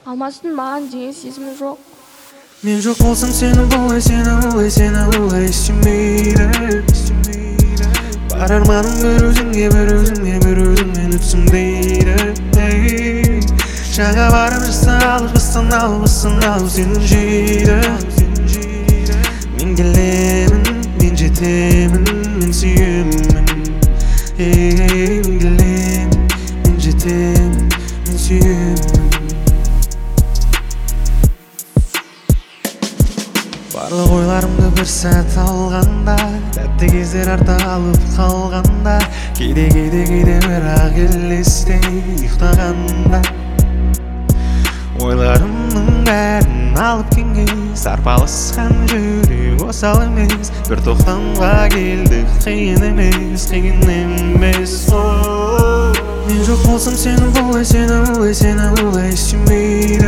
Алмаштың маған деген сезімі жоқ. Мен жоқ болсам сені бұлай сүймейді. Бар арманым бір өзіңмен өтсін дейді. Жаңа барып бастан алып сені жейді. Мен келемін, мен жетемін, мен сүйемін. Мен келемін, мен жетемін, мен сүйемін. Барлық ойларымды бір сәт алғанда, тәтті кездер артта алып қалғанда, кейде бірақ елестей ұйықтағанда, ойларымның бәрін алып кеңес, арпалысқан жүрек осал емес. Бір тоқтамға келдік, қиын емес Мен жоқ болсам сені бұлай сүймейді.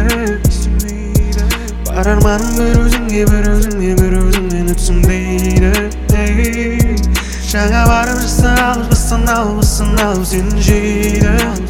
Бар арманым бір өзіңмен өтсін дейді. Жаңа барып бастан алып сені жейді.